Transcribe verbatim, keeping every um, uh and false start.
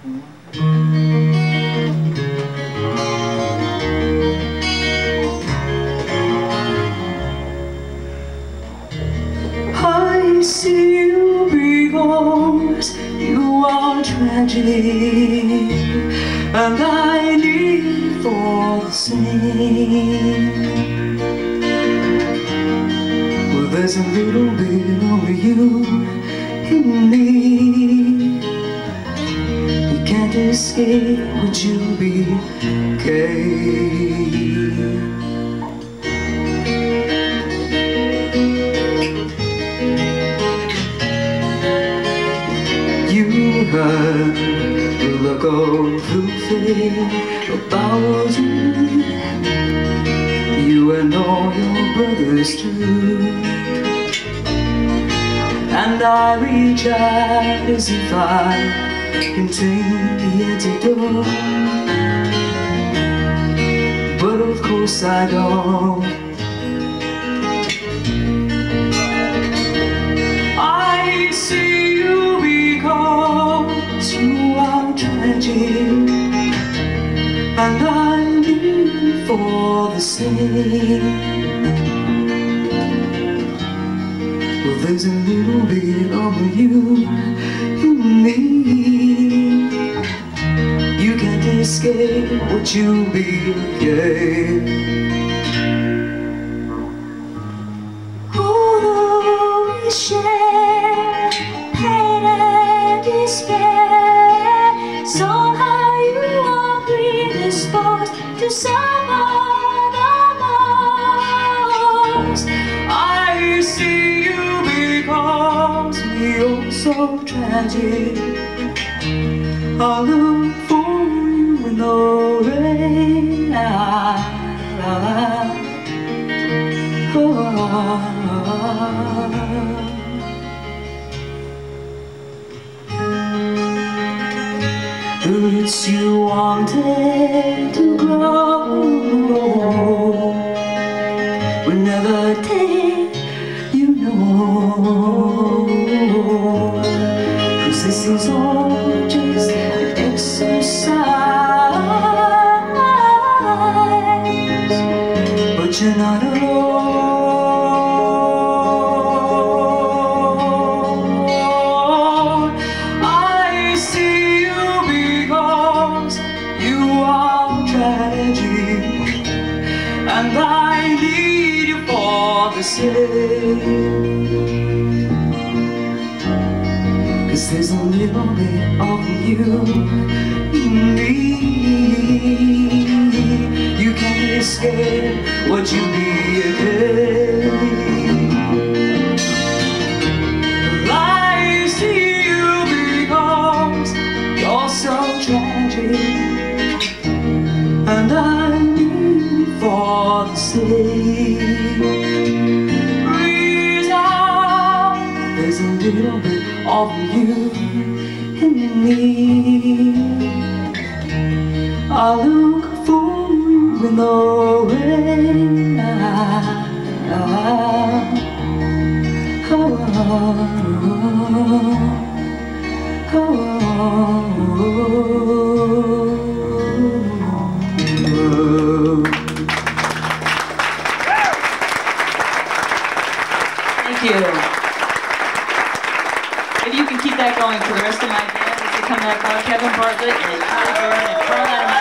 I see you because you are tragic, and I need for the same. Well, there's a little bit of you in me. You can't escape what you became. You heard the look of who about you, you and all your brothers too. And I reach out as if I contained the antidote, but of course I don't. I see you because you are tragic, and I need for the same. Well, there's a little bit of you in me. You can't escape what you became. Although we share pain and despair, somehow you are predisposed to some other most. I see you because you're so tragic. I look for you in the rain. Ah, ah, ah. The roots you wanted to grow will never take, you know, 'cause this is all just an exercise. But you're not alone. I see you because you are tragic, and I need you for the same. 'Cause there's a little bit of you in me. You can't escape what you became. I see you because you're so tragic, and I need for the same. Reach out, there's a little bit of you in me. I look for you in the rain. Ah, ah, ah, ah, ah. Thank you. Maybe you can keep that going for the rest of my band as they come back on. Kevin Bartlett and Tyler Byrne and Caroline.